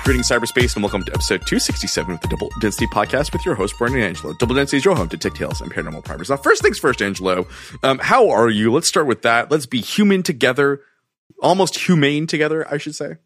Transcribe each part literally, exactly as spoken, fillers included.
Greetings, cyberspace, and welcome to episode two sixty-seven of the Double Density Podcast with your host, Brian and Angelo. Double Density is your home to tech tales and paranormal primers. Now, first things first, Angelo, um, how are you? Let's start with that. Let's be human together, almost humane together, I should say.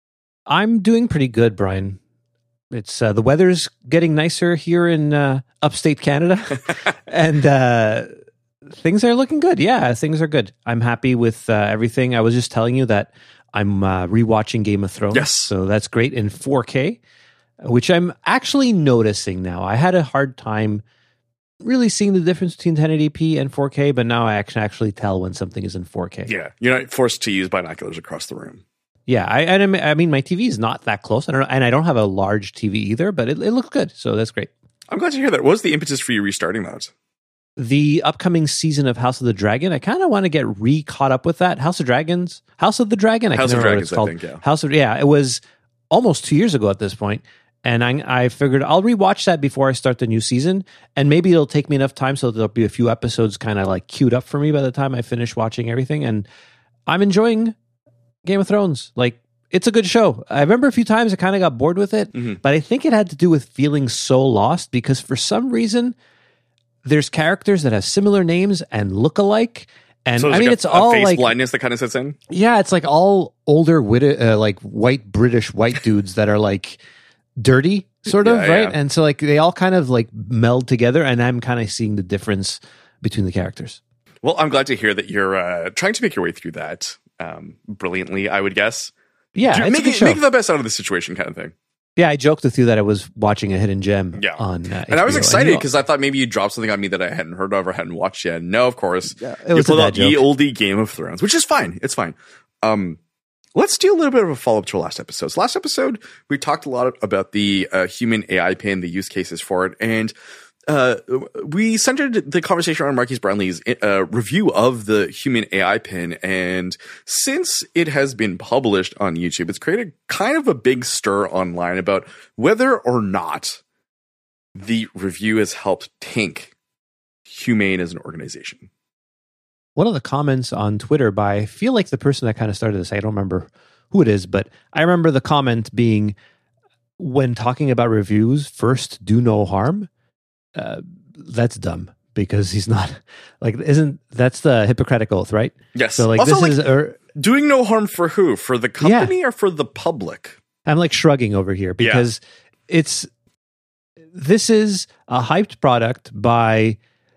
I'm doing pretty good, Brian. It's uh, the weather's getting nicer here in uh, upstate Canada, and uh, things are looking good. Yeah, things are good. I'm happy with uh, everything. I was just telling you that I'm uh, rewatching Game of Thrones. Yes. So that's great in four K, which I'm actually noticing now. I had a hard time really seeing the difference between ten eighty p and four K, but now I can actually tell when something is in four K. Yeah, you're not forced to use binoculars across the room. Yeah, I, and I mean, my T V is not that close, I don't, and I don't have a large T V either, but it, it looks good, so that's great. I'm glad to hear that. What was the impetus for you restarting that? The upcoming season of House of the Dragon, I kind of want to get re-caught up with that. House of Dragons? House of the Dragon? I House can't of remember Dragons, what it's called. I think, yeah. House of, yeah, it was almost two years ago at this point, and I, I figured I'll rewatch that before I start the new season, and maybe it'll take me enough time so there'll be a few episodes kind of like queued up for me by the time I finish watching everything, and I'm enjoying Game of Thrones. Like, it's a good show. I remember a few times I kind of got bored with it, mm-hmm. but I think it had to do with feeling so lost because for some reason there's characters that have similar names and look alike. And so I mean, like a, it's all face like blindness that kind of sets in. Yeah, it's like all older, wit- uh, like white British white dudes that are like dirty, sort of, yeah, right? Yeah. And so like they all kind of like meld together, and I'm kind of seeing the difference between the characters. Well, I'm glad to hear that you're uh, trying to make your way through that um, brilliantly, I would guess. Yeah, Do, it's make, a good it, show. make the best out of the situation, kind of thing. Yeah, I joked with you that I was watching a hidden gem yeah. on uh, and I was H B O. excited because I thought maybe you dropped something on me that I hadn't heard of or hadn't watched yet. No, of course. Yeah, it was you pulled a out bad the joke. oldie Game of Thrones, which is fine. It's fine. Um, let's do a little bit of a follow-up to our last episode. So last episode, we talked a lot about the uh, human A I pin, the use cases for it, and uh, we centered the conversation around Marquise Brownlee's uh, review of the human A I pin. And since it has been published on YouTube, it's created kind of a big stir online about whether or not the review has helped tank Humane as an organization. One of the comments on Twitter by, I feel like the person that kind of started this, I don't remember who it is, but I remember the comment being, when talking about reviews, first, do no harm. Uh, that's dumb because he's not like isn't that's the Hippocratic Oath, right? Yes. So like also, this like, is er, doing no harm for who? For the company yeah. or for the public? I'm like shrugging over here because yeah. it's this is a hyped product by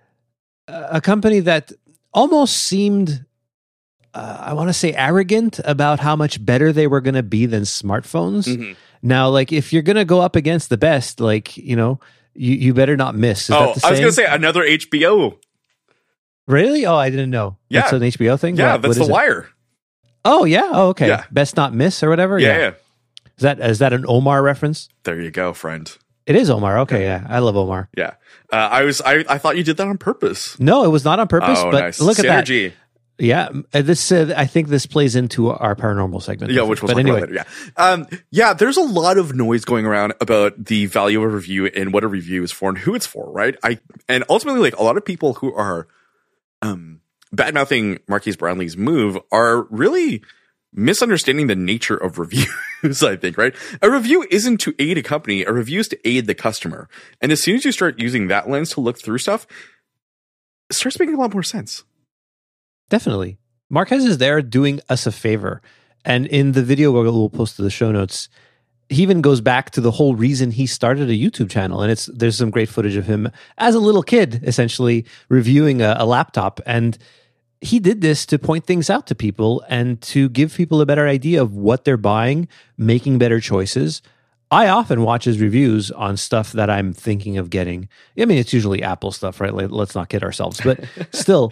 a company that almost seemed uh, I want to say arrogant about how much better they were going to be than smartphones. Mm-hmm. Now, like if you're going to go up against the best, like you know. You you better not miss. Is oh, that the I was going to saying? say another H B O. Really? Oh, I didn't know. Yeah. That's an H B O thing? Yeah, what, that's what The Wire. It? Oh, yeah. Oh, okay. Yeah. Best not miss or whatever? Yeah, yeah. yeah. Is that is that an Omar reference? There you go, friend. It is Omar. Okay, yeah. yeah. I love Omar. Yeah. Uh, I was I, I thought you did that on purpose. No, it was not on purpose, oh, but nice. look Synergy. at that. Yeah, this uh, I think this plays into our paranormal segment. Yeah, which we'll but talk anyway. about later. Yeah, um, yeah. There's a lot of noise going around about the value of a review and what a review is for and who it's for, right? I and ultimately, like a lot of people who are um, bad-mouthing Marquise Brownlee's move are really misunderstanding the nature of reviews. I think, right? A review isn't to aid a company. A review is to aid the customer. And as soon as you start using that lens to look through stuff, it starts making a lot more sense. Definitely. Marquez is there doing us a favor. And in the video we'll post to the show notes, he even goes back to the whole reason he started a YouTube channel. And it's there's some great footage of him as a little kid, essentially, reviewing a, a laptop. And he did this to point things out to people and to give people a better idea of what they're buying, making better choices. I often watch his reviews on stuff that I'm thinking of getting. I mean, it's usually Apple stuff, right? Let's not kid ourselves. But still...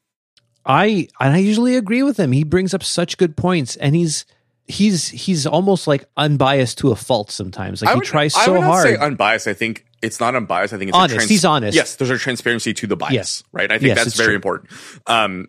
I and I usually agree with him. He brings up such good points, and he's he's he's almost like unbiased to a fault sometimes. Like I he would, tries I so would not hard. Say unbiased. I think it's not unbiased. I think it's honest. A trans- he's honest. Yes, there's a transparency to the bias, yes. right? I think yes, that's very true. important. Um,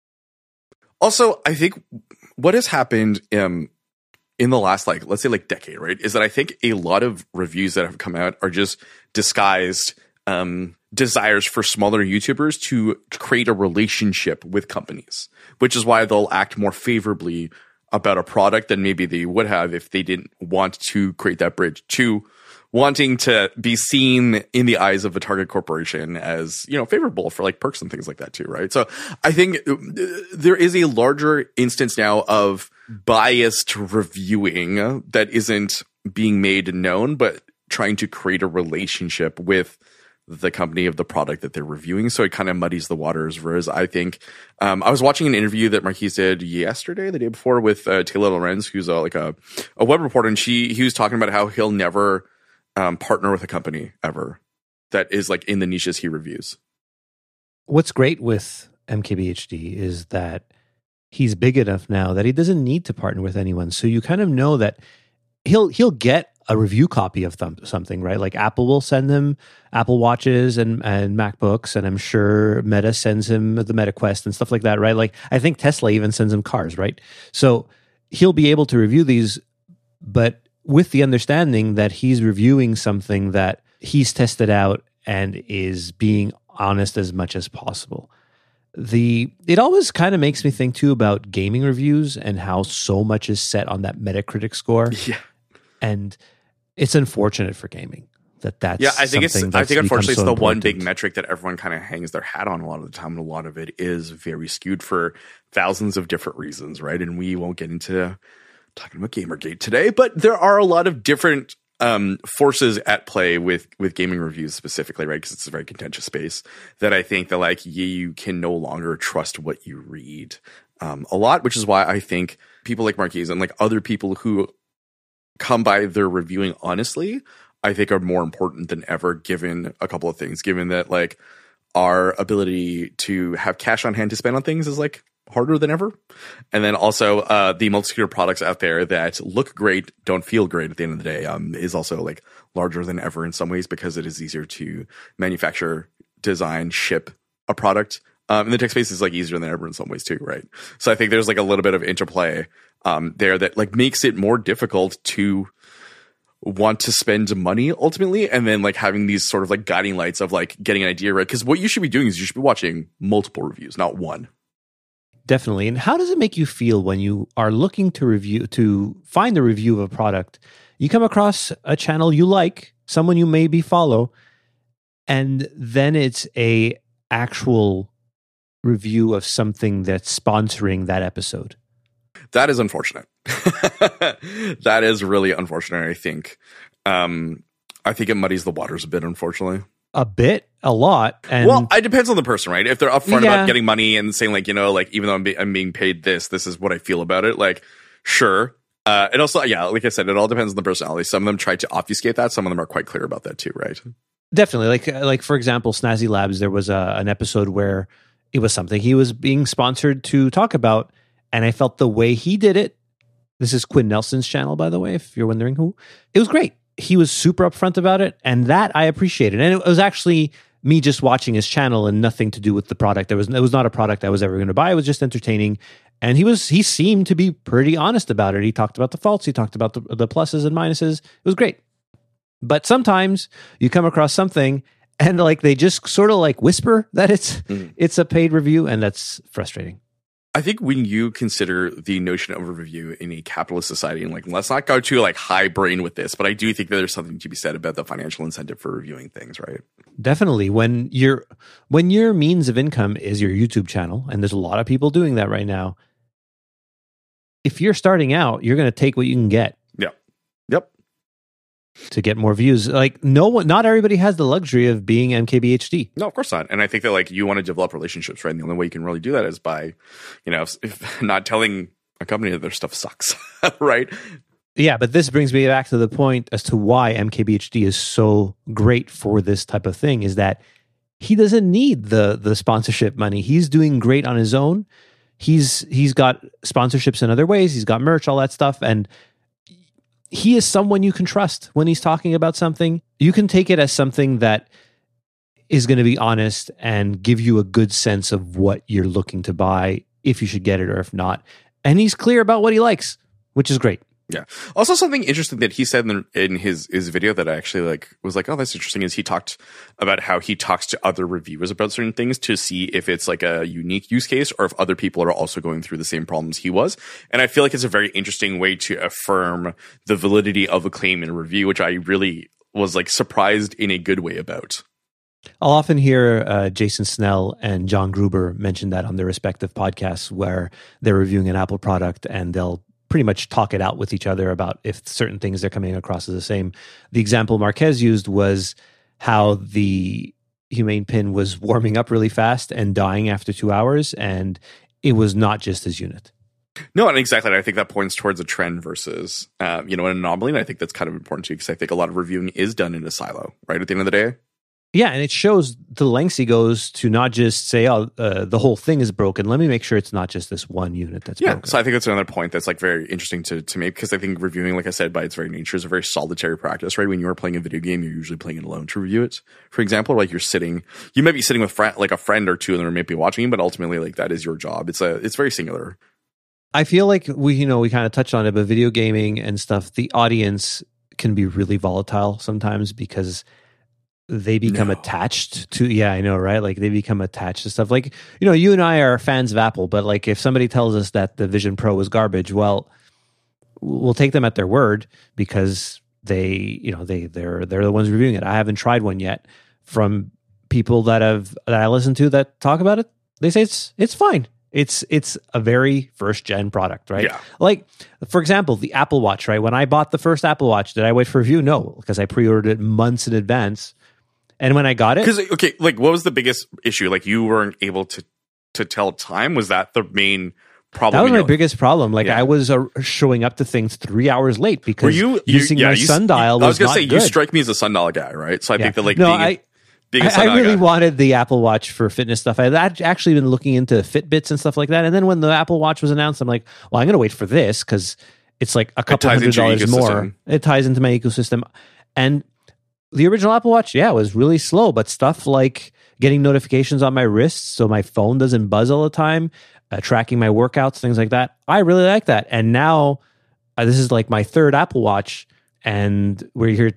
also, I think what has happened um, in the last, like, let's say, like decade, right, is that I think a lot of reviews that have come out are just disguised. Um, desires for smaller YouTubers to create a relationship with companies, which is why they'll act more favorably about a product than maybe they would have if they didn't want to create that bridge to wanting to be seen in the eyes of a target corporation as, you know, favorable for like perks and things like that too, right? So I think there is a larger instance now of biased reviewing that isn't being made known, but trying to create a relationship with the company of the product that they're reviewing. So it kind of muddies the waters. Whereas I think, um, I was watching an interview that Marquise did yesterday, the day before, with uh, Taylor Lorenz, who's a, like a, a web reporter. And she, he was talking about how he'll never um, partner with a company ever that is like in the niches he reviews. What's great with M K B H D is that he's big enough now that he doesn't need to partner with anyone. So you kind of know that he'll, he'll get a review copy of th- something, right? Like Apple will send him Apple Watches and, and MacBooks, and I'm sure Meta sends him the Meta Quest and stuff like that, right? Like I think Tesla even sends him cars, right? So he'll be able to review these, but with the understanding that he's reviewing something that he's tested out and is being honest as much as possible. The it always kind of makes me think too about gaming reviews and how so much is set on that Metacritic score. Yeah. And it's unfortunate for gaming that that's yeah. I think it's I think unfortunately so it's the important. one big metric that everyone kind of hangs their hat on a lot of the time, and a lot of it is very skewed for thousands of different reasons, right? And we won't get into talking about Gamergate today, but there are a lot of different um, forces at play with with gaming reviews specifically, right? Because it's a very contentious space that I think that like you can no longer trust what you read um, a lot, which is why I think people like Marquise and like other people who come by their reviewing honestly, I think are more important than ever, given a couple of things, given that like our ability to have cash on hand to spend on things is like harder than ever. And then also uh, the multitude of products out there that look great, don't feel great at the end of the day um, is also like larger than ever in some ways, because it is easier to manufacture, design, ship a product. Um, and the tech space is like easier than ever in some ways too, right? So I think there's like a little bit of interplay um, there that like makes it more difficult to want to spend money ultimately, and then like having these sort of like guiding lights of like getting an idea right. Because what you should be doing is you should be watching multiple reviews, not one. Definitely. And how does it make you feel when you are looking to review to find a review of a product? You come across a channel you like, someone you maybe follow, and then it's a actual review of something that's sponsoring that episode. That is unfortunate. That is really unfortunate, I think. Um, I think it muddies the waters a bit, unfortunately. A bit, a lot. And well, it depends on the person, right? If they're upfront yeah. about getting money and saying like, you know, like even though I'm, be- I'm being paid this, this is what I feel about it. Like, sure. Uh, and also, yeah, like I said, it all depends on the personality. Some of them try to obfuscate that. Some of them are quite clear about that too, right? Definitely. Like, like for example, Snazzy Labs, there was a, an episode where it was something he was being sponsored to talk about. And I felt the way he did it, this is Quinn Nelson's channel, by the way, if you're wondering who, it was great. He was super upfront about it, and that I appreciated. And it was actually me just watching his channel and nothing to do with the product. There was, it was not a product I was ever going to buy. It was just entertaining. And he was, he seemed to be pretty honest about it. He talked about the faults. He talked about the, the pluses and minuses. It was great. But sometimes you come across something and like they just sort of like whisper that it's mm. it's a paid review, and that's frustrating. I think when you consider the notion of a review in a capitalist society, and like, let's not go too like high brain with this, but I do think that there's something to be said about the financial incentive for reviewing things, right? Definitely. When your when your means of income is your YouTube channel, and there's a lot of people doing that right now, if you're starting out, you're going to take what you can get. Yeah. Yep. To get more views. Like no one, not everybody has the luxury of being M K B H D. No, of course not. And I think that like you want to develop relationships, right? And the only way you can really do that is by, you know, if, if not telling a company that their stuff sucks, right? Yeah, but this brings me back to the point as to why M K B H D is so great for this type of thing, is that he doesn't need the the sponsorship money. He's doing great on his own. He's he's got sponsorships in other ways. He's got merch, all that stuff, and he is someone you can trust when he's talking about something. You can take it as something that is going to be honest and give you a good sense of what you're looking to buy, if you should get it or if not. And he's clear about what he likes, which is great. Yeah. Also, something interesting that he said in, in his his video that I actually like was like, oh, that's interesting. Is he talked about how he talks to other reviewers about certain things to see if it's like a unique use case or if other people are also going through the same problems he was. And I feel like it's a very interesting way to affirm the validity of a claim in a review, which I really was like surprised in a good way about. I'll often hear uh, Jason Snell and John Gruber mention that on their respective podcasts where they're reviewing an Apple product and they'll pretty much talk it out with each other about if certain things they're coming across as the same. The example Marques used was how the Humane Pin was warming up really fast and dying after two hours, and it was not just his unit. No, and exactly. I think that points towards a trend versus, um, you know, an anomaly. And I think that's kind of important too, because I think a lot of reviewing is done in a silo, right? At the end of the day. Yeah, and it shows the lengths he goes to not just say, oh, uh, the whole thing is broken. Let me make sure it's not just this one unit that's yeah, broken. So I think that's another point that's like very interesting to, to make, because I think reviewing, like I said, by its very nature is a very solitary practice, right? When you're playing a video game, you're usually playing it alone to review it. For example, like you're sitting, you might be sitting with friend, like a friend or two and they might be watching you, but ultimately like that is your job. It's a, it's very singular. I feel like we, you know, we kind of touched on it, but video gaming and stuff, the audience can be really volatile sometimes because they become no. attached to, yeah, I know, right? Like they become attached to stuff. Like, you know, you and I are fans of Apple, but like if somebody tells us that the Vision Pro is garbage, well, we'll take them at their word because they, you know, they, they're, they're the ones reviewing it. I haven't tried one yet. From people that have, that I listen to that talk about it, they say it's, it's fine. It's, it's a very first gen product, right? Yeah. Like, for example, the Apple Watch, right? When I bought the first Apple Watch, did I wait for review? No, because I pre-ordered it months in advance. And when I got it, because okay, like what was the biggest issue? Like you weren't able to to tell time. Was that the main problem? That was my your, biggest problem. Like yeah. I was uh, showing up to things three hours late because Were you, using you, yeah, my you, sundial was, I was gonna not say good. you strike me as a sundial guy, right? So I yeah. think that like no, being, I, being a I, sundial I really guy. wanted the Apple Watch for fitness stuff. I had actually been looking into Fitbits and stuff like that. And then when the Apple Watch was announced, I'm like, well, I'm going to wait for this because it's like a couple hundred dollars more. It ties into my ecosystem. And the original Apple Watch, yeah, was really slow, but stuff like getting notifications on my wrists so my phone doesn't buzz all the time, uh, tracking my workouts, things like that, I really like that. And now uh, this is like my third Apple Watch, and we're here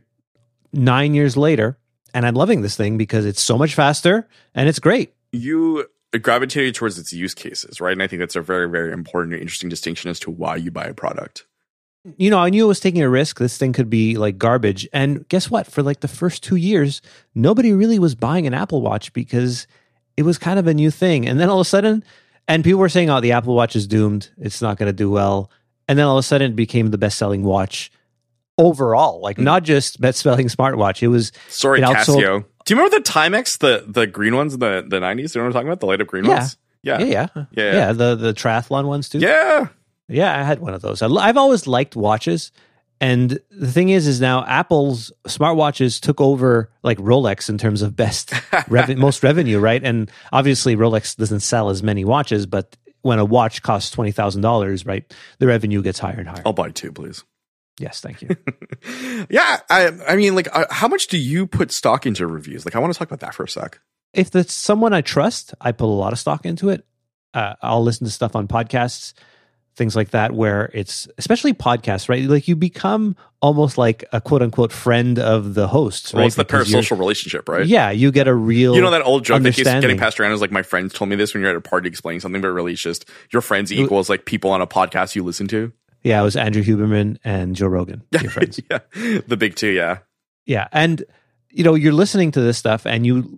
nine years later, and I'm loving this thing because it's so much faster and it's great. You gravitated towards its use cases, right? And I think that's a very, very important and interesting distinction as to why you buy a product. You know, I knew I was taking a risk. This thing could be like garbage. And guess what? For like the first two years, nobody really was buying an Apple Watch because it was kind of a new thing. And then all of a sudden, and people were saying, oh, the Apple Watch is doomed. It's not going to do well. And then all of a sudden it became the best-selling watch overall. Like mm. not just best-selling smartwatch. It was... Sorry, it outsold- Casio. Do you remember the Timex, the the green ones in the, the nineties? You know what I'm talking about? The light up green yeah. ones? Yeah. Yeah, yeah. Yeah, yeah. Yeah, the, the triathlon ones too. Yeah. Yeah, I had one of those. I, I've always liked watches. And the thing is, is now Apple's smartwatches took over like Rolex in terms of best, rev- most revenue, right? And obviously Rolex doesn't sell as many watches, but when a watch costs twenty thousand dollars, right, the revenue gets higher and higher. I'll buy two, please. Yes, thank you. yeah, I, I mean, like, uh, how much do you put stock into reviews? Like, I want to talk about that for a sec. If it's someone I trust, I put a lot of stock into it. Uh, I'll listen to stuff on podcasts, things like that, where it's, especially podcasts, right? Like you become almost like a quote unquote friend of the host, well, right? It's the parasocial relationship, right? Yeah, you get a real, you know, that old joke that keeps getting passed around is like, my friends told me this when you're at a party explaining something, but really it's just your friends equals like people on a podcast you listen to. Yeah, it was Andrew Huberman and Joe Rogan, your friends. yeah, the big two, yeah. Yeah, and you know, you're listening to this stuff and you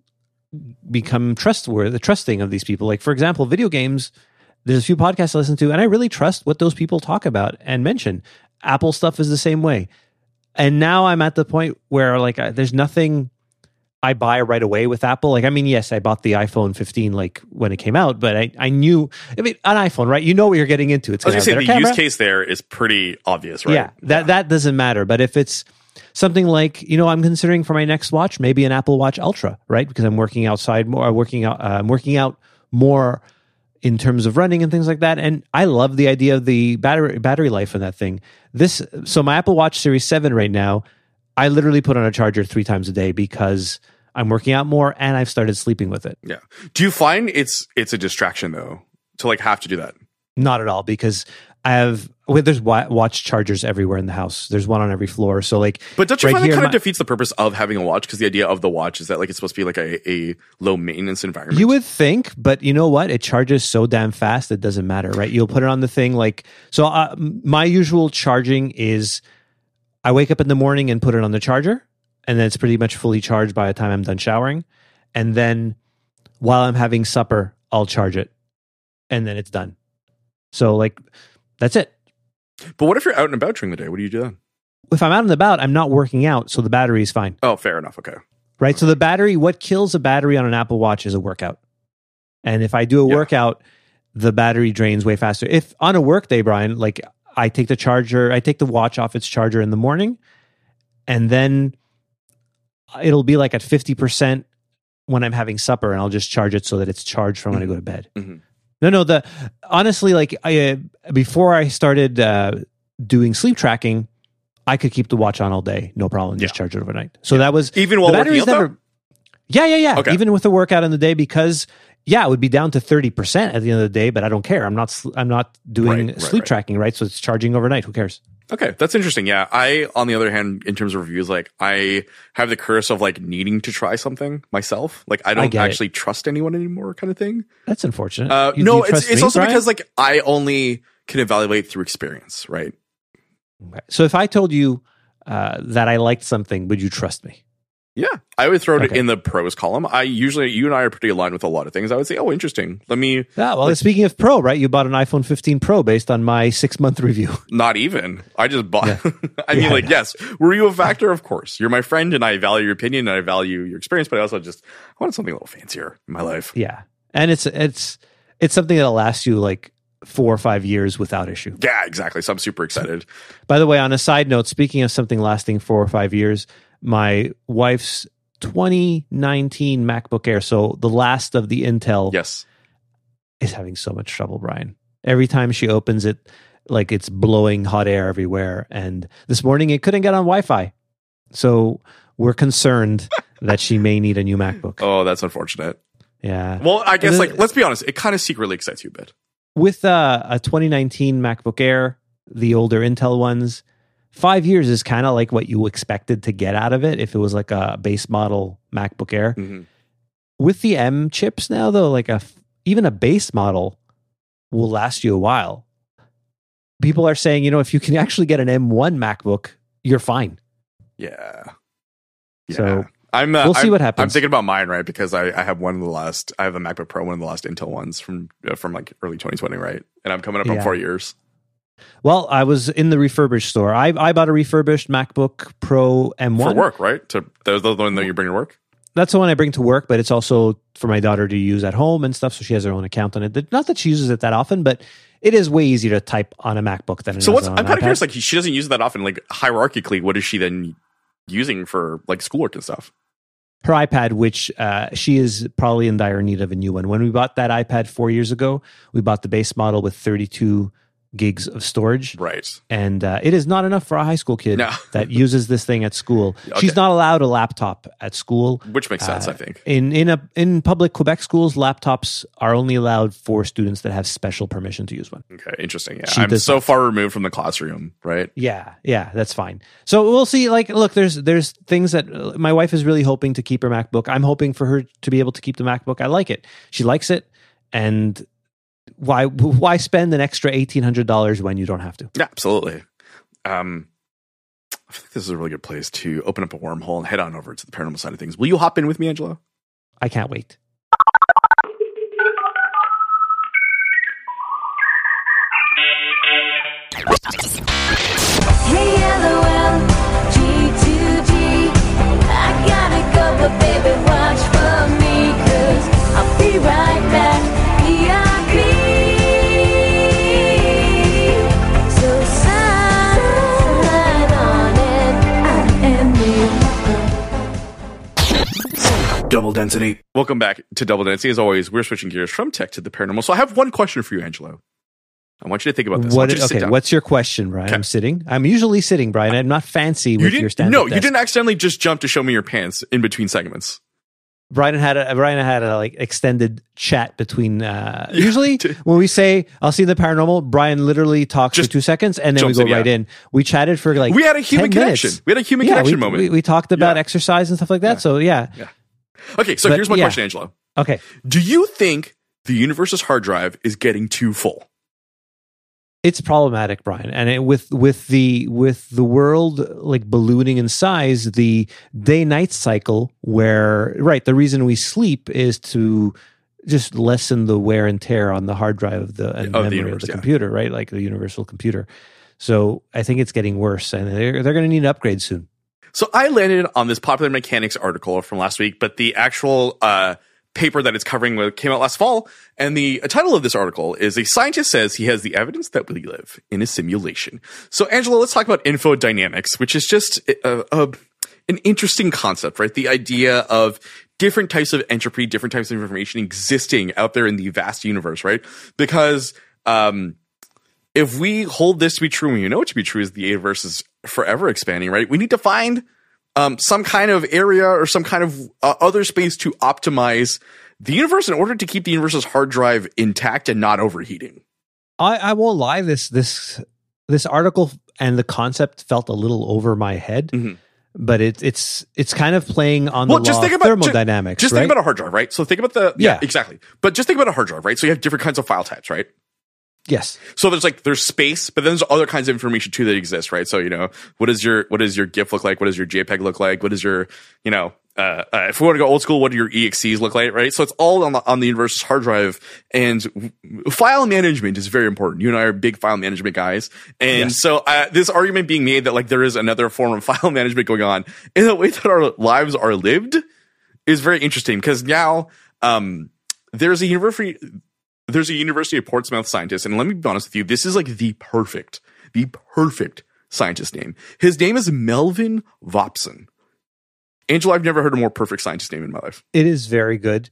become trustworthy, trusting of these people. Like, for example, video games, there's a few podcasts I listen to, and I really trust what those people talk about and mention. Apple stuff is the same way. And now I'm at the point where, like, I, there's nothing I buy right away with Apple. Like, I mean, yes, I bought the iPhone fifteen, like, when it came out, but I, I knew, I mean, an iPhone, right? You know what you're getting into. It's I was going to say, the camera. use case there is pretty obvious, right? Yeah, that, yeah. that doesn't matter. But if it's something like, you know, I'm considering for my next watch, maybe an Apple Watch Ultra, right? Because I'm working outside more, working out, uh, I'm working out more in terms of running and things like that. And I love the idea of the battery battery life in that thing. This, so my Apple Watch Series seven right now, I literally put on a charger three times a day because I'm working out more and I've started sleeping with it. Yeah. Do you find it's it's a distraction though to like have to do that? Not at all, because I have Well, there's wa- watch chargers everywhere in the house. There's one on every floor. So like, but don't you right find that here kind in of my- defeats the purpose of having a watch? Because the idea of the watch is that like it's supposed to be like a, a low maintenance environment. You would think, but you know what? It charges so damn fast it doesn't matter, right? You'll put it on the thing like so. Uh, my usual charging is I wake up in the morning and put it on the charger, and then it's pretty much fully charged by the time I'm done showering, and then while I'm having supper, I'll charge it, and then it's done. So like, that's it. But what if you're out and about during the day? What do you do then? If I'm out and about, I'm not working out, so the battery is fine. Oh, fair enough. Okay. Right? So the battery, what kills a battery on an Apple Watch is a workout. And if I do a Yeah. workout, the battery drains way faster. If on a work day, Brian, like I take the charger, I take the watch off its charger in the morning, and then it'll be like at fifty percent when I'm having supper, and I'll just charge it so that it's charged from when I go to bed. Mm-hmm. No, no. The honestly, like I uh, before I started uh, doing sleep tracking, I could keep the watch on all day, no problem. Just Yeah. charge it overnight. So that was Even while the working battery's out, though? never. Yeah, yeah, yeah. Okay. Even with the workout in the day, because yeah, it would be down to thirty percent at the end of the day, but I don't care. I'm not. sl- I'm not doing Right, right, sleep right. tracking, right? So it's charging overnight. Who cares? Okay, that's interesting. Yeah, I, on the other hand, in terms of reviews, like I have the curse of like needing to try something myself. Like I don't get it. actually trust anyone anymore, kind of thing. That's unfortunate. Uh, You- no, you it's trust it's me, also Brian? because like I only can evaluate through experience, right? Okay. So if I told you uh, that I liked something, would you trust me? Yeah, I would throw it Okay. in the pros column. I usually, you and I are pretty aligned with a lot of things. I would say, oh, interesting. Let me, Yeah. Well, speaking of Pro, right? You bought an iPhone fifteen Pro based on my six month review. not even. I just bought. Yeah. I mean, Yeah, like, yeah. yes, were you a factor? Of course, you're my friend, and I value your opinion, and I value your experience. But I also just I wanted something a little fancier in my life. Yeah, and it's it's it's something that'll last you like four or five years without issue. Yeah, exactly. So I'm super excited. By the way, on a side note, speaking of something lasting four or five years, my wife's twenty nineteen MacBook Air, so the last of the Intel, Yes. is having so much trouble, Brian. Every time she opens it, like it's blowing hot air everywhere. And this morning it couldn't get on Wi-Fi. So we're concerned that she may need a new MacBook. Oh, that's unfortunate. Yeah. Well, I guess And like then- let's be honest, it kind of secretly excites you a bit. With uh, a twenty nineteen MacBook Air, the older Intel ones, five years is kind of like what you expected to get out of it if it was like a base model MacBook Air. hmm With the M chips now, though, like a even a base model will last you a while. People are saying, you know, if you can actually get an M one MacBook, you're fine. Yeah. Yeah. So, I'm. Uh, we'll see I'm- what happens. I'm thinking about mine, right? Because I, I have one of the last. I have a MacBook Pro, one of the last Intel ones from uh, from like early twenty twenty, right? And I'm coming up on Yeah. four years. Well, I was in the refurbished store. I I bought a refurbished MacBook Pro M one For work, right? To those the one that you bring to work. That's the one I bring to work, but it's also for my daughter to use at home and stuff. So she has her own account on it. Not that she uses it that often, but it is way easier to type on a MacBook than it So is what's on I'm an kind of iPad. curious. Like she doesn't use it that often. Like hierarchically, what is she then using for like schoolwork and stuff? Her iPad, which uh, she is probably in dire need of a new one. When we bought that iPad four years ago, we bought the base model with thirty-two gigs of storage. Right. And uh, it is not enough for a high school kid No. that uses this thing at school. Okay. She's not allowed a laptop at school. Which makes sense, Uh, I think. In in a in public Quebec schools, laptops are only allowed for students that have special permission to use one. Okay, interesting. Yeah, she I'm does so not. far removed from the classroom, right? Yeah, yeah, that's fine. So we'll see. Like, look, there's there's things that uh, my wife is really hoping to keep her MacBook. I'm hoping for her to be able to keep the MacBook. I like it. She likes it, and why why spend an extra eighteen hundred dollars when you don't have to? Yeah, absolutely. Um, I feel like this is a really good place to open up a wormhole and head on over to the paranormal side of things. Will you hop in with me, Angelo? I can't wait. Hey, LOL, G two G. I gotta go, but baby, watch for me, cause I'll be right back. B R B. So sign on it, I am me. Double density. Welcome back to Double Density. As always, we're switching gears from tech to the paranormal. So I have one question for you, Angelo. I want you to think about this. I What? want you to sit Okay, down. what's your question, Brian? Okay. I'm sitting. I'm usually sitting, Brian. I'm not fancy You with your didn't, stand. no, you didn't accidentally just jump to show me your pants in between segments. Brian had a Brian had a like extended chat between. Uh, usually, when we say "I'll see the paranormal," Brian literally talks Just for two seconds, and then we jumps go in, yeah. right in. We chatted for like We had a human ten connection. minutes. We had a human Yeah, connection we, moment. We, we talked about Yeah. exercise and stuff like that. So yeah, Yeah. Okay, so But, here's my yeah. question, Angelo. okay. Do you think the universe's hard drive is getting too full? It's problematic, Brian, and it, with with the with the world like ballooning in size, the day night cycle, where right, the reason we sleep is to just lessen the wear and tear on the hard drive of the and Of the memory universe, of the yeah. computer, right? Like the universal computer. So I think it's getting worse, and they're they're going to need an upgrade soon. So I landed on this Popular Mechanics article from last week, but the actual uh, paper that it's covering with came out last fall, and the title of this article is "A Scientist Says He Has the Evidence That We Live in a Simulation." So, Angela, let's talk about infodynamics, which is just a, a, an interesting concept, right? The idea of different types of entropy, different types of information existing out there in the vast universe, right? Because um, if we hold this to be true, and we know it to be true, is the universe is forever expanding, right? We need to find um, some kind of area or some kind of uh, other space to optimize the universe in order to keep the universe's hard drive intact and not overheating. I, I won't lie. This this this article and the concept felt a little over my head, Mhm. but it, it's it's kind of playing on Well, the just law think of about- thermodynamics. Just right? think about a hard drive, right? So think about the yeah, Yeah. exactly. But just think about a hard drive, right? So you have different kinds of file types, right? yes. So there's like there's space, but then there's other kinds of information too that exist, right? So you know, what does your what does your GIF look like? What does your JPEG look like? What does your you know, uh, uh, if we want to go old school, what do your E X Es look like, right? So it's all on the on the universe's hard drive, and w- file management is very important. You and I are big file management guys, and Yes. so uh, this argument being made that like there is another form of file management going on in the way that our lives are lived is very interesting because now um, there's a university. There's a University of Portsmouth scientist, and let me be honest with you, this is like the perfect, the perfect scientist name. His name is Melvin Vopson. Angela, I've never heard a more perfect scientist name in my life. It is very good.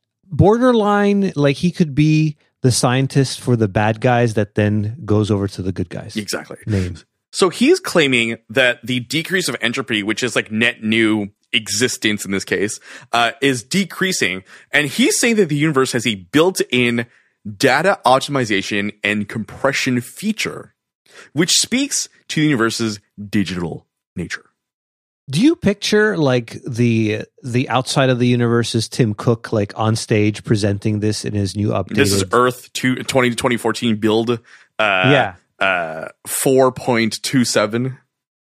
Borderline, like he could be the scientist for the bad guys that then goes over to the good guys. Exactly. Names. So he's claiming that the decrease of entropy, which is like net new existence in this case, uh, is decreasing. And he's saying that the universe has a built-in data optimization and compression feature, which speaks to the universe's digital nature. Do you picture like the the outside of the universe is Tim Cook like on stage presenting this in his new updated? This is Earth two, twenty, twenty fourteen build. Uh, Yeah. Uh, four point two seven.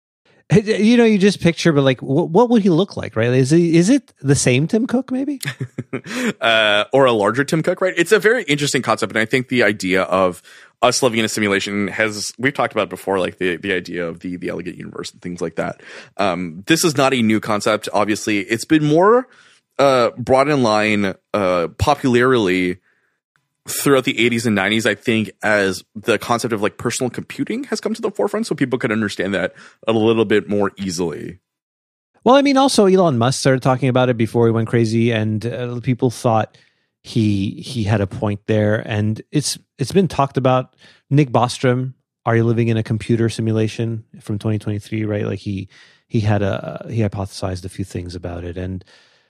You know, you just picture, but like, what, what would he look like, right? Is he, is it the same Tim Cook, maybe? uh, or a larger Tim Cook, right? It's a very interesting concept. And I think the idea of us living in a simulation has, we've talked about it before, like the, the idea of the, the elegant universe and things like that. Um, this is not a new concept. Obviously, it's been more, uh, brought in line, uh, popularly throughout the eighties and nineties, I think, as the concept of like personal computing has come to the forefront, so people could understand that a little bit more easily. Well, I mean, also Elon Musk started talking about it before he went crazy, and uh, people thought he he had a point there. And it's it's been talked about. Nick Bostrom, Are You Living in a Computer Simulation from twenty twenty-three? Right, like he he had a he hypothesized a few things about it, and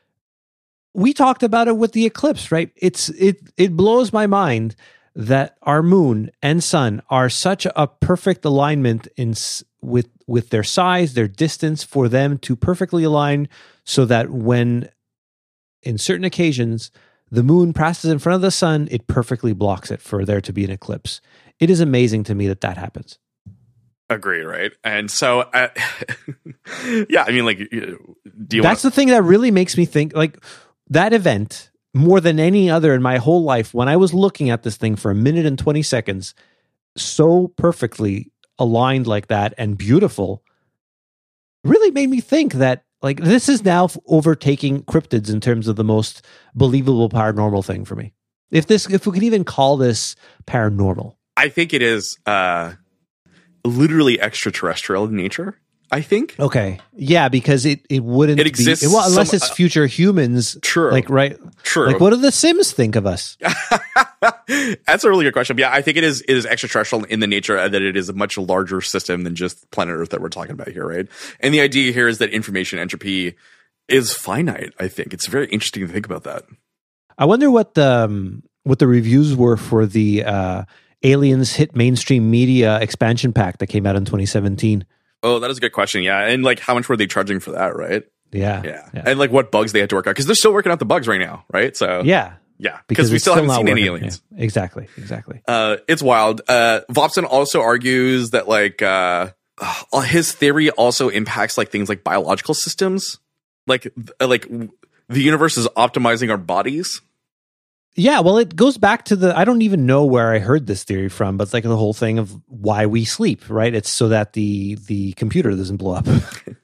we talked about it with the eclipse, right? It's it it blows my mind that our moon and sun are such a perfect alignment in s- with with their size, their distance, for them to perfectly align, so that when in certain occasions the moon passes in front of the sun, it perfectly blocks it for there to be an eclipse. It is amazing to me that that happens. Agree, right? And so, uh, yeah, I mean, like, do you That's wanna- the thing that really makes me think, like, that event, more than any other in my whole life, when I was looking at this thing for a minute and twenty seconds, so perfectly aligned like that and beautiful, really made me think that, like, this is now overtaking cryptids in terms of the most believable paranormal thing for me. If this, if we can even call this paranormal. I think it is uh, literally extraterrestrial in nature, I think. Okay. Yeah, because it, it wouldn't It exists be, well, unless some- it's future humans. True. Like, right. True. Like, what do the Sims think of us? That's a really good question. But yeah, I think it is it is extraterrestrial in the nature that it is a much larger system than just planet Earth that we're talking about here, right? And the idea here is that information entropy is finite. I think it's very interesting to think about that. I wonder what the um, what the reviews were for the uh, Aliens hit mainstream media expansion pack that came out in twenty seventeen. Oh, that is a good question. Yeah, and like, how much were they charging for that? Right? Yeah, yeah, yeah. and like, what bugs they had to work out, because they're still working out the bugs right now, right? So yeah, yeah, because we it's still haven't not seen any working. aliens. Yeah, exactly, exactly. Uh, it's wild. Uh, Vopson also argues that like uh, uh, his theory also impacts like things like biological systems, like th- like the universe is optimizing our bodies. Yeah, well, it goes back to the, I don't even know where I heard this theory from, but it's like the whole thing of why we sleep, right? It's so that the the computer doesn't blow up.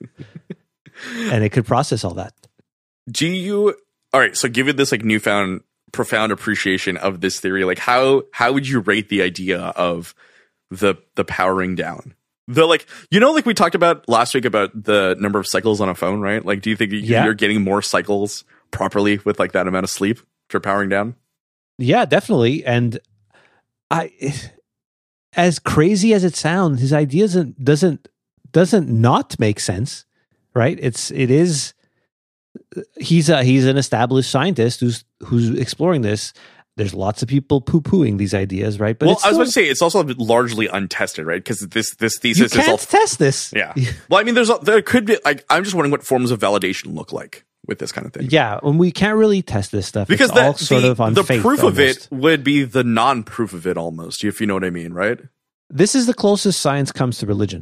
And it could process all that. Do you, all right, so given this like newfound profound appreciation of this theory, like how how would you rate the idea of the the powering down? The like, you know, like we talked about last week about the number of cycles on a phone, right? Like, do you think Yeah. you're getting more cycles properly with like that amount of sleep for powering down? Yeah, definitely. And I, as crazy as it sounds, his idea doesn't doesn't doesn't not make sense, right? It's it is. He's a he's an established scientist who's who's exploring this. There's lots of people poo pooing these ideas, right? But Well, it's I was still- about to say it's also largely untested, right? Because this this you thesis is can't all test this. yeah. Well, I mean, there's a, there could be like, I'm just wondering what forms of validation look like with this kind of thing. Yeah, and we can't really test this stuff Because it's all the, sort the, of on the faith proof of almost. it would be the non-proof of it almost, if you know what I mean, right? This is the closest science comes to religion.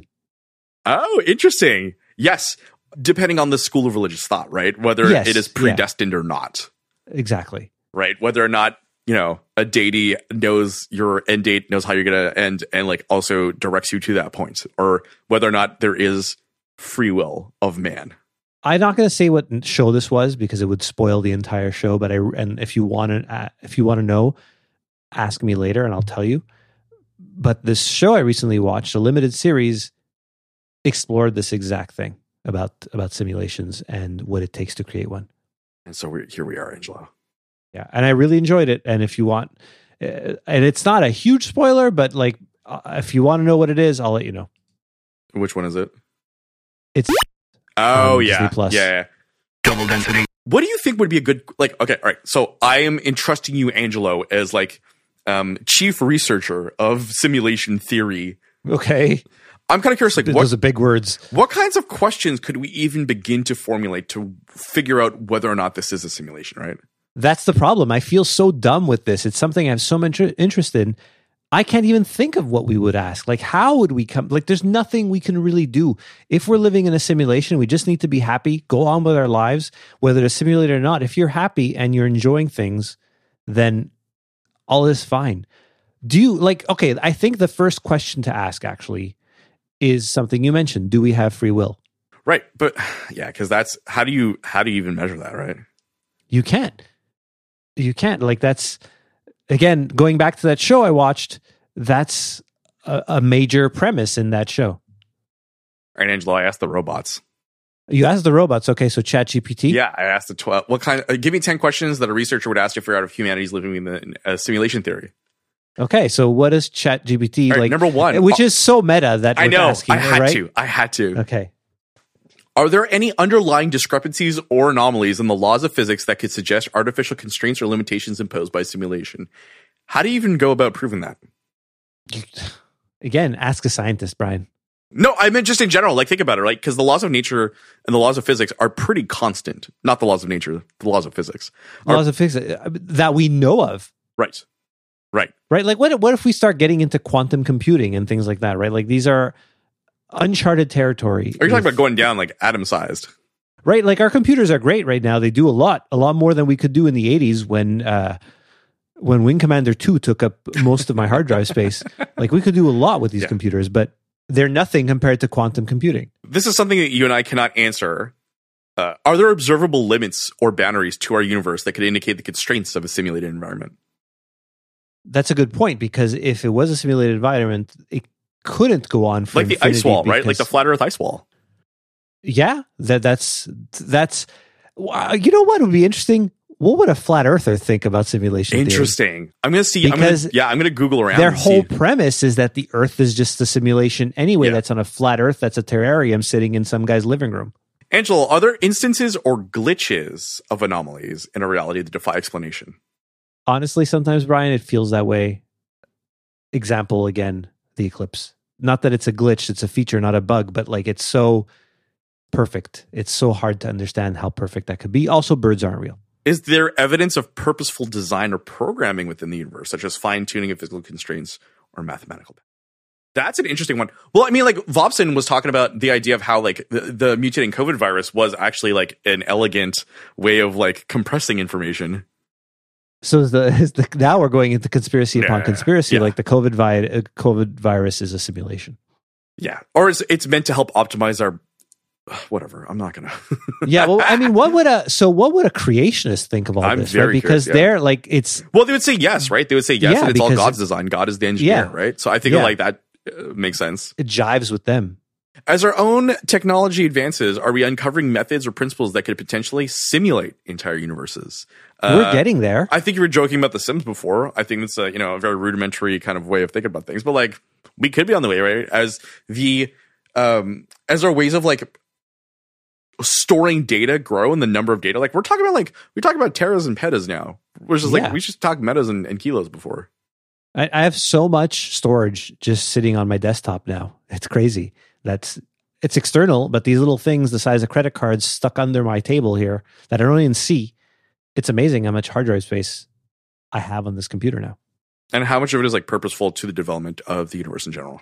Oh, interesting. Yes, depending on the school of religious thought, right? Whether Yes, it is yeah. predestined or not, Exactly. right? Whether or not, you know, a deity knows your end date, knows how you're going to end, and like also directs you to that point, or whether or not there is free will of man. I'm not going to say what show this was because it would spoil the entire show. But I and if you want to, uh, if you want to know, ask me later and I'll tell you. But this show I recently watched, a limited series, explored this exact thing about about simulations and what it takes to create one. And so we're, here we are, Angelo. Yeah, and I really enjoyed it. And if you want, uh, and it's not a huge spoiler, but like uh, if you want to know what it is, I'll let you know. Which one is it? It's Oh on yeah. Disney Plus. yeah, yeah. Double density. What do you think would be a good like? Okay, all right. So I am entrusting you, Angelo, as like um, chief researcher of simulation theory. okay. I'm kind of curious, like Those what are big words. what kinds of questions could we even begin to formulate to figure out whether or not this is a simulation, right? That's the problem. I feel so dumb with this. It's something I have so much interest in. I can't even think of what we would ask. Like, how would we come? Like, there's nothing we can really do. If we're living in a simulation, we just need to be happy, go on with our lives, whether it's simulated or not. If you're happy and you're enjoying things, then all is fine. Do you, like, okay, I think the first question to ask actually is something you mentioned. Do we have free will? Right, but yeah, because that's how do you how do you even measure that, right? You can't. You can't. Like, that's, again, going back to that show I watched, that's a, a major premise in that show. All right, Angelo, I asked the robots. You asked the robots, okay, so ChatGPT? Yeah, I asked the twelve. What kind? Uh, give me ten questions that a researcher would ask to figure out if humanity is living in the uh, simulation theory. Okay, so what is ChatGPT? All right, like, number one, which is so meta that I we're know. asking, I had right? to. I had to. Okay. Are there any underlying discrepancies or anomalies in the laws of physics that could suggest artificial constraints or limitations imposed by simulation? How do you even go about proving that? Again, ask a scientist, Brian. No, I meant just in general. Like, think about it, right? Because the laws of nature and the laws of physics are pretty constant. Not the laws of nature, the laws of physics. Are- Laws of physics uh, that we know of, Right. Right. right? Like, what, what if we start getting into quantum computing and things like that, right? Like, these are uncharted territory. Are you talking with- about going down like atom sized? Right, like our computers are great right now. They do a lot, a lot more than we could do in the eighties when uh, when Wing Commander two took up most of my hard drive space. Like, we could do a lot with these Yeah. computers, but they're nothing compared to quantum computing. This is something that you and I cannot answer. Uh, are there observable limits or boundaries to our universe that could indicate the constraints of a simulated environment? That's a good point, because if it was a simulated environment, it couldn't go on for Like the infinity ice wall, right? Like because- the flat Earth ice wall. Yeah, that that's that's. wow, You know what would be interesting? What would a flat earther think about simulation theory? Interesting. I'm gonna see. Because I'm gonna, yeah, I'm gonna Google around. Their and whole see. premise is that the Earth is just a simulation anyway. Yeah. That's on a flat Earth. That's a terrarium sitting in some guy's living room. Angelo, are there instances or glitches of anomalies in a reality that defy explanation? Honestly, sometimes, Brian, it feels that way. Example again, the eclipse. Not that it's a glitch, it's a feature, not a bug, but like it's so perfect. It's so hard to understand how perfect that could be. Also, birds aren't real. Is there evidence of purposeful design or programming within the universe, such as fine-tuning of physical constraints or mathematical? That's an interesting one. Well, I mean, like Vobson was talking about the idea of how like the, the mutating COVID virus was actually like an elegant way of like compressing information. So is the, is the now we're going into conspiracy upon Yeah, conspiracy. yeah. Like the COVID, vi- uh, COVID virus is a simulation. Yeah. Or it's, it's meant to help optimize our whatever. I'm not going to. Yeah. Well, I mean, what would a so what would a creationist think of all I'm this? very Right? Because curious, yeah. they're like it's Well, they would say yes, right? They would say yes, Yeah, and it's all because- God's design. God is the engineer, Yeah. right? So I think Yeah. like that uh, makes sense. it jives with them. As our own technology advances, are we uncovering methods or principles that could potentially simulate entire universes? We're Uh, getting there. I think you were joking about The Sims before. I think it's a you know a very rudimentary kind of way of thinking about things, but like we could be on the way, right? As the um as our ways of like storing data grow and the number of data, like we're talking about like we talk about teras and petas now, which is Yeah. like we should talk metas and, and kilos before. I, I have so much storage just sitting on my desktop now. It's crazy. That's it's external, but these little things the size of credit cards stuck under my table here that I don't even see. It's amazing how much hard drive space I have on this computer now. And how much of it is like purposeful to the development of the universe in general?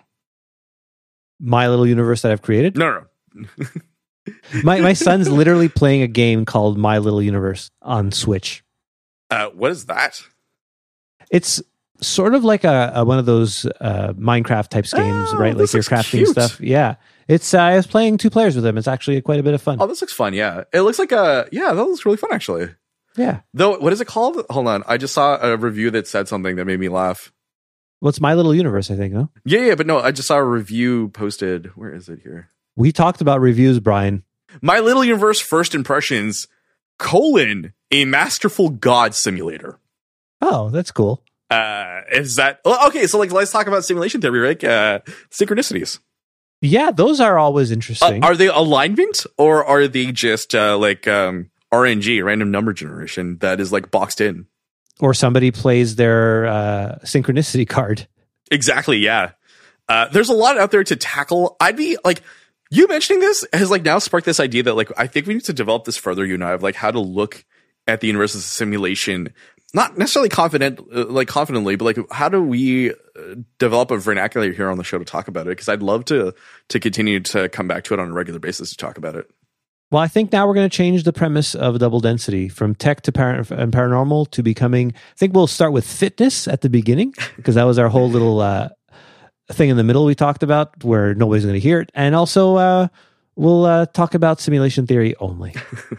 My little universe that I've created. No, no, no. My my son's literally playing a game called My Little Universe on Switch. Uh, what is that? It's sort of like a, a one of those uh, Minecraft types games, Oh, right? Like this you're looks crafting cute. stuff. Yeah, it's. Uh, I was playing two players with him. It's actually quite a bit of fun. Oh, this looks fun. Yeah, it looks like a yeah. That looks really fun, actually. Yeah. Though, what is it called? Hold on, I just saw a review that said something that made me laugh. What's My Little Universe? I think. No, Yeah, yeah, but no, I just saw a review posted. Where is it here? we talked about reviews, Brian. My Little Universe First Impressions: colon a masterful God simulator. Oh, that's cool. Uh, is that well, okay? So, like, let's talk about simulation theory, right? Uh, synchronicities. Yeah, those are always Uh, interesting. are they alignment or are they just uh, like um, R N G, random number generation, that is like boxed in? or somebody plays their uh, synchronicity card. Exactly. Yeah. Uh, there's a lot out there to tackle. I'd be like, you mentioning this has like now sparked this idea that like, I think we need to develop this further, you and I, of like how to look at the universe as a simulation, not necessarily confident, uh, like confidently, but like, how do we uh, develop a vernacular here on the show to talk about it? Cause I'd love to, to continue to come back to it on a regular basis to talk about it. Well, I think now we're going to change the premise of double density from tech to par- and paranormal to becoming, I think we'll start with fitness at the beginning, because that was our whole little uh, thing in the middle we talked about where nobody's going to hear it. And also uh, we'll uh, talk about simulation theory only.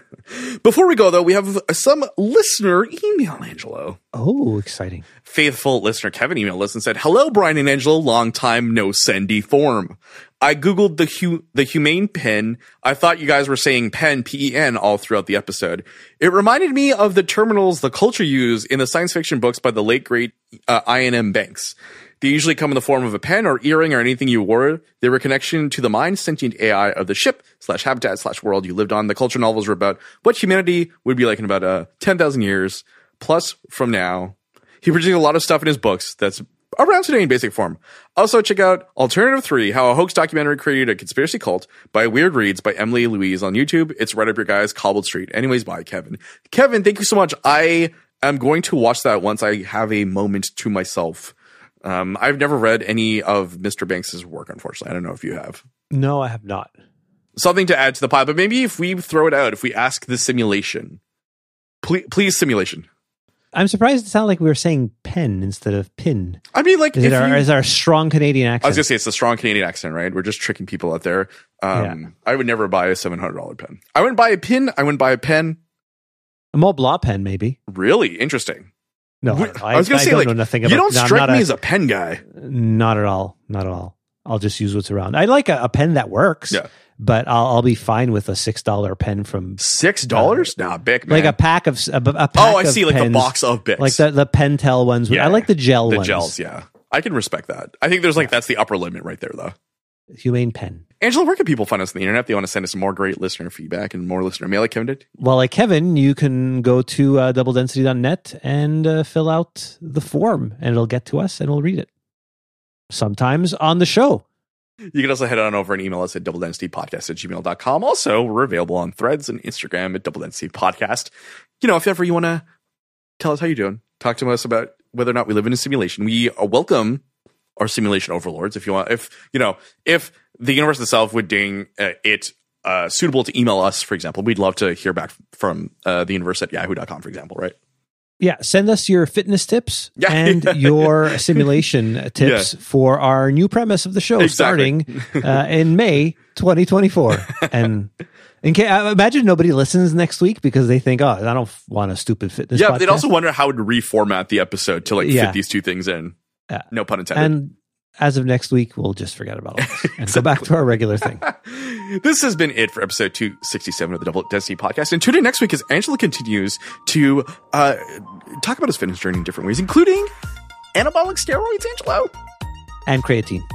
Before we go, though, we have some listener email, Angelo. Oh, exciting. Faithful listener Kevin emailed us and said, "Hello, Brian and Angelo. Long time no sendy form. I Googled the hu- the humane pen. I thought you guys were saying pen, P E N, all throughout the episode. It reminded me of the terminals the culture used in the science fiction books by the late, great uh, I N M Banks. They usually come in the form of a pen or earring or anything you wore. They were a connection to the mind sentient A I of the ship slash habitat slash world you lived on. The culture novels were about what humanity would be like in about uh, ten thousand years plus from now. He produced a lot of stuff in his books that's around today in basic form. Also, check out Alternative three, how a hoax documentary created a conspiracy cult by Weird Reads by Emily Louise on YouTube. It's right up your guys' cobbled street. Anyways, bye, Kevin. Kevin, thank you so much. I am going to watch that once I have a moment to myself. Um, I've never read any of Mister Banks's work, unfortunately. I don't know if you have. No, I have not. Something to add to the pile, but maybe if we throw it out, if we ask the simulation, please, please simulation. I'm surprised it sounded like we were saying pen instead of pin. I mean, like, Is if it our, you, is our strong Canadian accent? I was gonna say it's a strong Canadian accent, right? We're just tricking people out there. Um, Yeah. I would never buy a seven hundred dollars pen. I wouldn't buy a pin. I wouldn't buy a pen. A Mont Blanc pen, maybe. Really interesting. No, We- I, don't know. I was gonna I say, don't like, know nothing you about. don't no, I'm strike not me a- as a pen guy. Not at all. Not at all. I'll just use what's around. I like a, a pen that works. Yeah. But I'll, I'll be fine with a six dollar pen from Six dollars? nah, Bic, man. like a pack of a, a pack oh, I of see, like the pens, box of Bics. like the the Pentel ones. Yeah. I like the gel the ones. gels. Yeah, I can respect that. I think there's like that's the upper limit right there, though. Humane Pen. Angela, where can people find us on the internet if they want to send us some more great listener feedback and more listener mail like Kevin did? Well, like Kevin, you can go to uh, double density dot net and uh, fill out the form, and it'll get to us, and we'll read it. Sometimes on the show. You can also head on over and email us at double density podcast at gmail dot com. Also, we're available on Threads and Instagram at Double Density Podcast. You know, if ever you want to tell us how you're doing, talk to us about whether or not we live in a simulation. We uh, welcome our simulation overlords. If you want, if, you know, if the universe itself would deem uh, it uh, suitable to email us, for example, we'd love to hear back from uh, the universe at yahoo dot com, for example, right? Yeah, send us your fitness tips Yeah. and your simulation tips Yeah. for our new premise of the show Exactly. starting uh, in May twenty twenty-four. And in case, I imagine nobody listens next week because they think, oh, I don't want a stupid fitness Yeah, podcast. they'd also wonder how to reformat the episode to like Yeah. fit these two things in. Yeah. No pun intended. And as of next week, we'll just forget about all this and go back to our regular thing. This has been it for episode two sixty-seven of the Double Density Podcast. And tune in next week as Angela continues to uh, talk about his fitness journey in different ways, including anabolic steroids, Angelo. And creatine.